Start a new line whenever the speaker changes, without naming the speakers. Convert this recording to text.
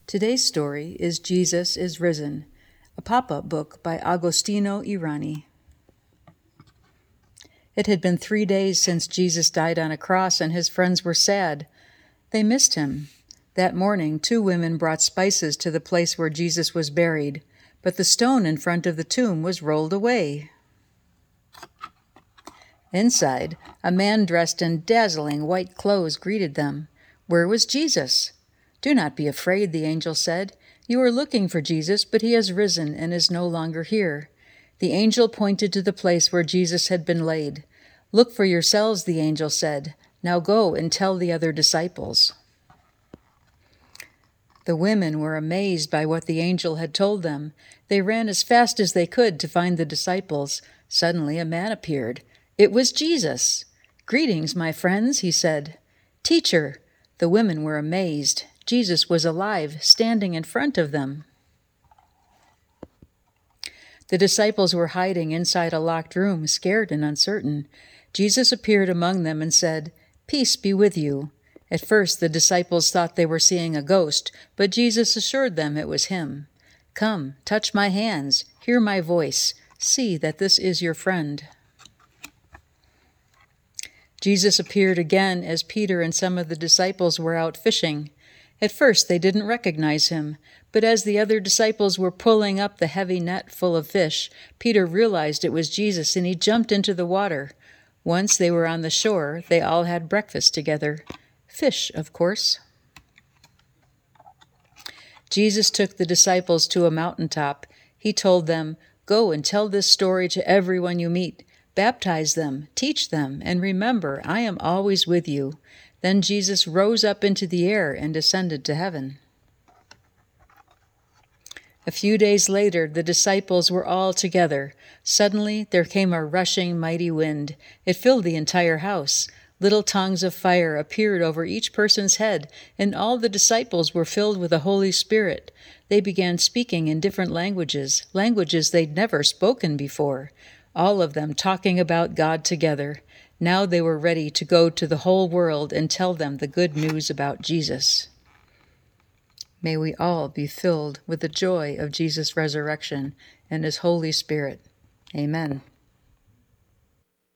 Today's story is Jesus is Risen, a pop-up book by Agostino Irani. It had been 3 days since Jesus died on a cross, and his friends were sad. They missed him. That morning, 2 women brought spices to the place where Jesus was buried, but the stone in front of the tomb was rolled away. Inside, a man dressed in dazzling white clothes greeted them. Where was Jesus? "Do not be afraid," the angel said. "You are looking for Jesus, but he has risen and is no longer here." The angel pointed to the place where Jesus had been laid. "Look for yourselves," the angel said. "Now go and tell the other disciples." The women were amazed by what the angel had told them. They ran as fast as they could to find the disciples. Suddenly a man appeared. It was Jesus. "Greetings, my friends," he said. "Teacher." The women were amazed. Jesus was alive, standing in front of them. The disciples were hiding inside a locked room, scared and uncertain. Jesus appeared among them and said, "Peace be with you." At first, the disciples thought they were seeing a ghost, but Jesus assured them it was him. "Come, touch my hands, hear my voice, see that this is your friend." Jesus appeared again as Peter and some of the disciples were out fishing. At first, they didn't recognize him, but as the other disciples were pulling up the heavy net full of fish, Peter realized it was Jesus, and he jumped into the water. Once they were on the shore, they all had breakfast together. Fish, of course. Jesus took the disciples to a mountaintop. He told them, "Go and tell this story to everyone you meet. Baptize them, teach them, and remember, I am always with you." Then Jesus rose up into the air and ascended to heaven. A few days later, the disciples were all together. Suddenly, there came a rushing, mighty wind. It filled the entire house. Little tongues of fire appeared over each person's head, and all the disciples were filled with the Holy Spirit. They began speaking in different languages they'd never spoken before, all of them talking about God together. Now they were ready to go to the whole world and tell them the good news about Jesus. May we all be filled with the joy of Jesus' resurrection and his Holy Spirit. Amen.